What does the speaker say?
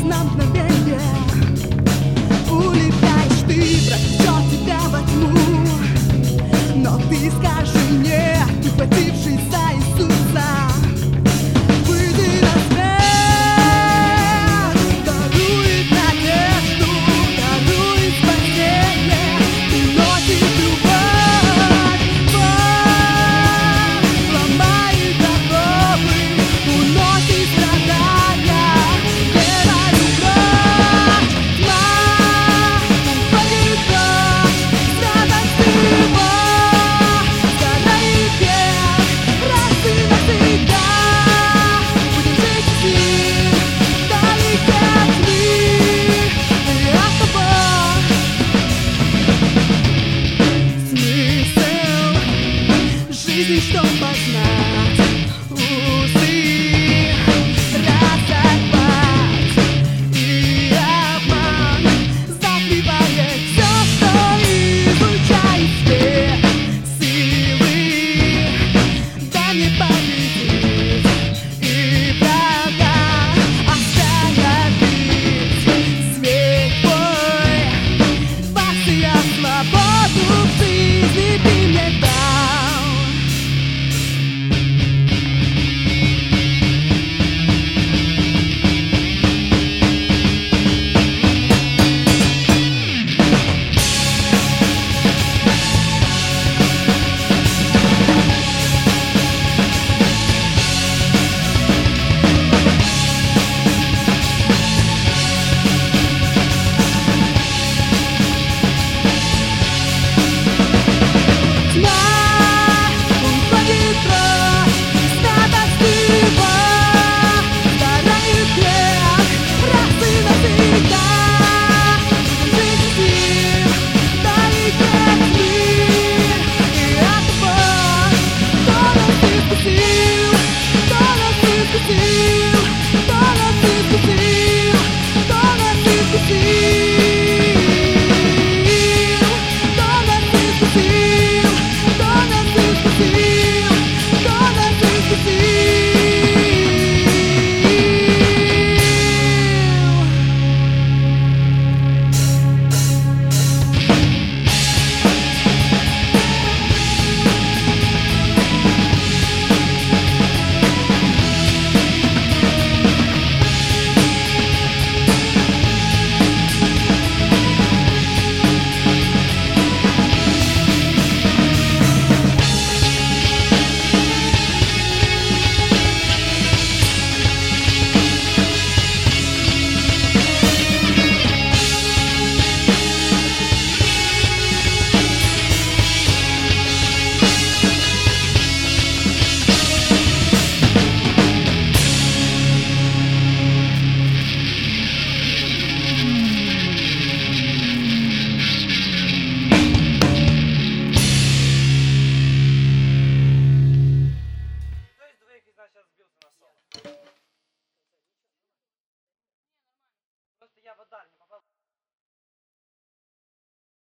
на мгновенье. Улетаешь ты, прочтет тебя во тьму. Но ты скажи мне, ухватившись за Иисуса, выйди на свет, дарует надежду, дарует спасение, приносит любовь, ломает оковы, уносит страдания, верою в кровь, тьма уходит прочь, радость его, сгорает век, раз и навсегда. Будем жить с ним, вдалеке от них и от тобой. Смысл жизни, что познать, узы разорвать и обман затмевает все, что излучает свет силы. Дай мне победить и врага остановить. Свет твой, спас я свободу в жизни ты мне дал. Тьма уходит прочь, радость его, сгорает век, раз и навсегда. Будем жить с ним, вдалеке от них и от тобой. Кто нас искусил, кто нас искусил, кто нас искусил, кто нас искусил. Кто из двоих из нас сейчас сбился на соло? Просто я в удар не попал.